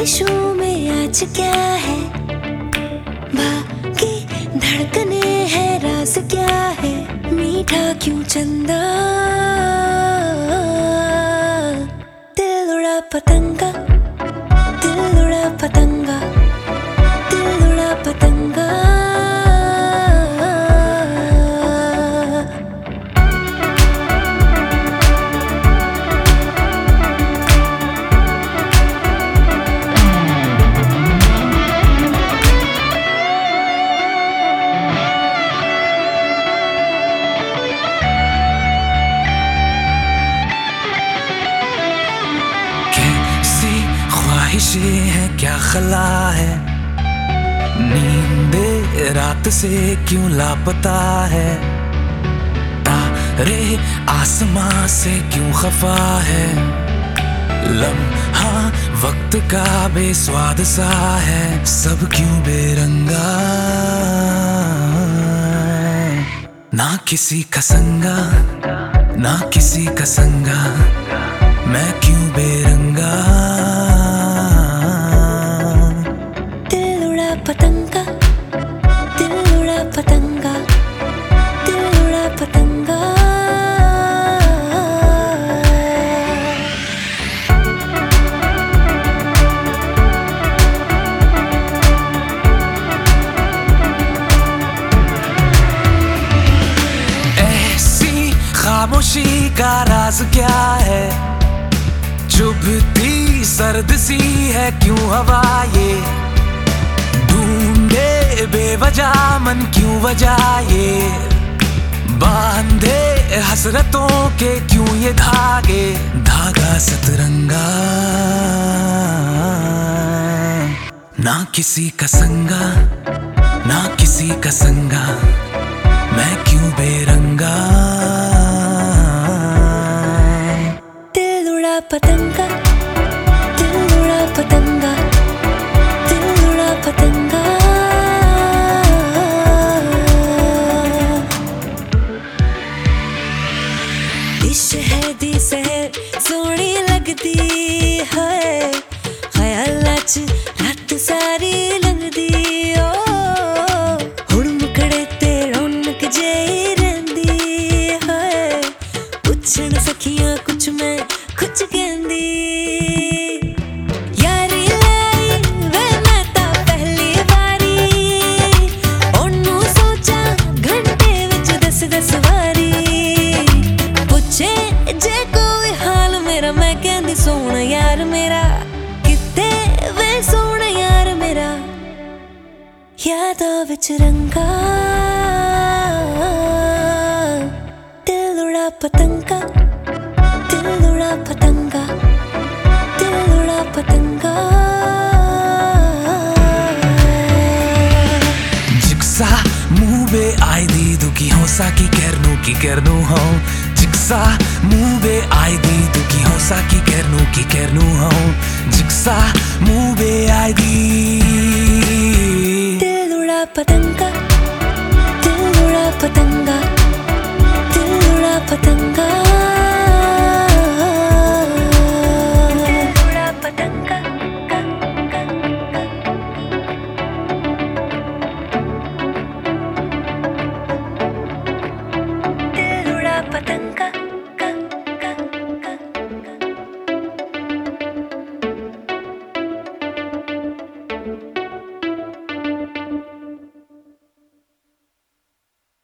बारिशों में आज क्या है, बाकी धड़कने है, राज क्या है, मीठा क्यों चंदा, दिल उड़ा पतंगा, दिल उड़ा पतंगा, दिल उड़ा पतंगा। ख्वाहिशें हैं क्या खला है, नींदे रात से क्यों लापता है, तारे आसमां से क्यों खफा है, लम्हा वक्त का बेस्वाद सा है, सब क्यों बेरंगा, ना किसी का संगा, ना किसी का संगा, मैं क्यों बेरंगा। पतंगा, दिल उड़ा पतंगा, दिल उड़ा पतंगा। ऐसी खामोशी का राज क्या है, चुभती सर्द सी है क्यों हवा ये, ढूंढे बेवजह मन क्यों वजह ये, बांधे हसरतों के क्यों ये धागे, धागा सतरंगा, ना किसी का संगा, ना किसी का संगा, मैं क्यों बेरंगा। दिल उड़ा पतंगा, दिल उड़ा पतंगा, दिल उड़ा पतंगा। शहदी सहर सोहनी लगदी है, ख्यालां च रात सारी लंघदी, ओ हुण मुकड़े ते रौनक जेही रहिंदी है, पुछण सखियां कुछ मैं कुछ कहंदी, यारी लाई वे मैं तां पहली वारी, ओनू सोचा घंटे विच 10-10 वारी, जे कोई हाल मेरा मैं कहंदी सोहना यार मेरा, किते वे सोहना यार मेरा, यादां विच रंगा, दिल उड़ा पतंगा, दिल उड़ा पतंगा, दिल उड़ा पतंगा। जिक्सा मुँह बे आई दी दुखी होसा की करनू हो, जिक्सा मुँह बे आई दी दुखी होसा की करनू हो, जिक्सा मुँह बे आई दी। दिल उड़ा पतंगा, दिल उड़ा पतंगा, दिल उड़ा पतंगा, दिल उड़ा पतंगा, दिल उड़ा पतंगा।